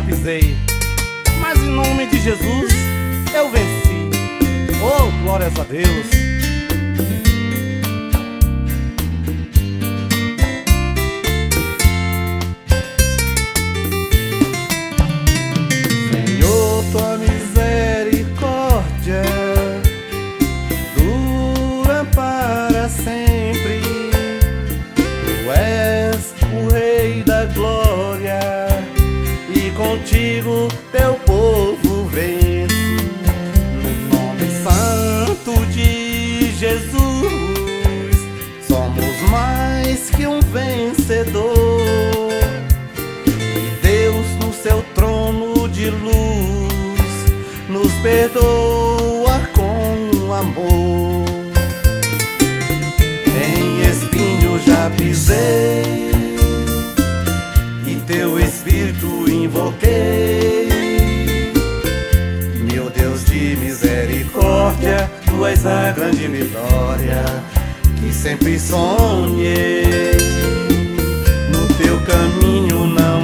já pisei, mas em nome de Jesus eu venci. Oh, glórias a Deus. Senhor, tua misericórdia dura para sempre. Tu és o Rei da glória e contigo teu povo vence. No nome santo de Jesus somos mais que um vencedor. E Deus no seu trono de luz nos perdoa com amor. Em espinho já pisei e teu Espírito invoquei. Meu Deus de misericórdia, tu és a grande vitória que sempre sonhei. No teu caminho não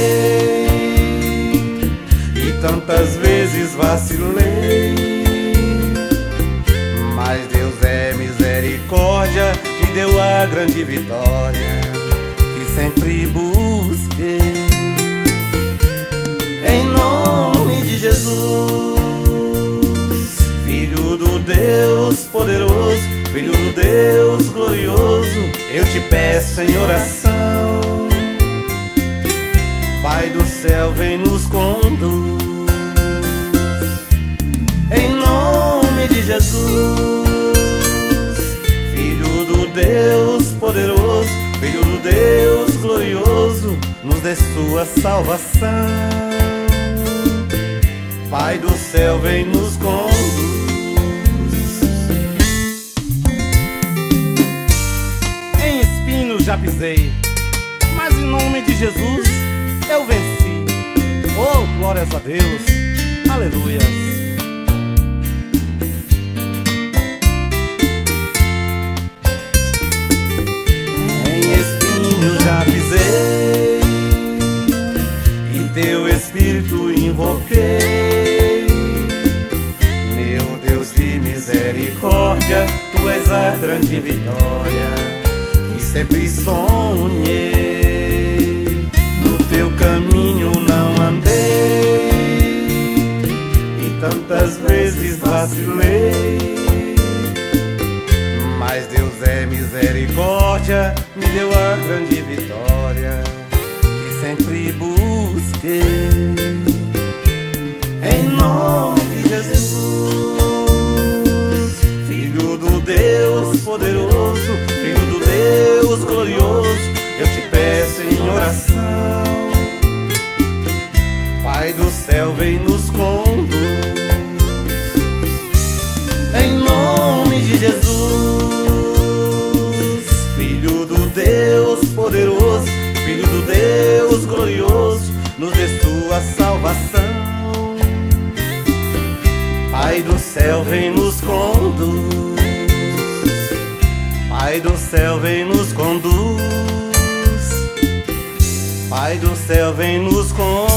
andei e tantas vezes vacilei, mas Deus é misericórdia, me deu a grande vitória que sempre busquei. Em nome de Jesus, Filho do Deus poderoso, Filho do Deus glorioso, eu te peço em oração. Pai do céu, vem nos conduz. Em nome de Jesus, Filho do Deus poderoso, Filho do Deus glorioso, nos dê sua salvação. Pai do céu, vem nos conduz. Em espinhos já pisei, mas em nome de Jesus eu venci. Oh, glórias a Deus. Aleluia. Em espinhos já pisei e teu Espírito invoquei. Meu Deus de misericórdia, tu és a grande vitória que sempre sonhei. No teu caminho não andei e tantas vezes vacilei, mas Deus é misericórdia, me deu a grande vitória que sempre busquei. Em nome de Jesus, Filho do Deus poderoso, Filho do Deus glorioso, eu te peço em oração. Pai do céu, vem nos conduz. Em nome de Jesus, Filho do Deus poderoso, Filho do Deus glorioso, nos dê sua salvação. Pai do céu, vem nos conduz. Pai do céu, vem nos conduz. Pai do céu, vem nos conduz.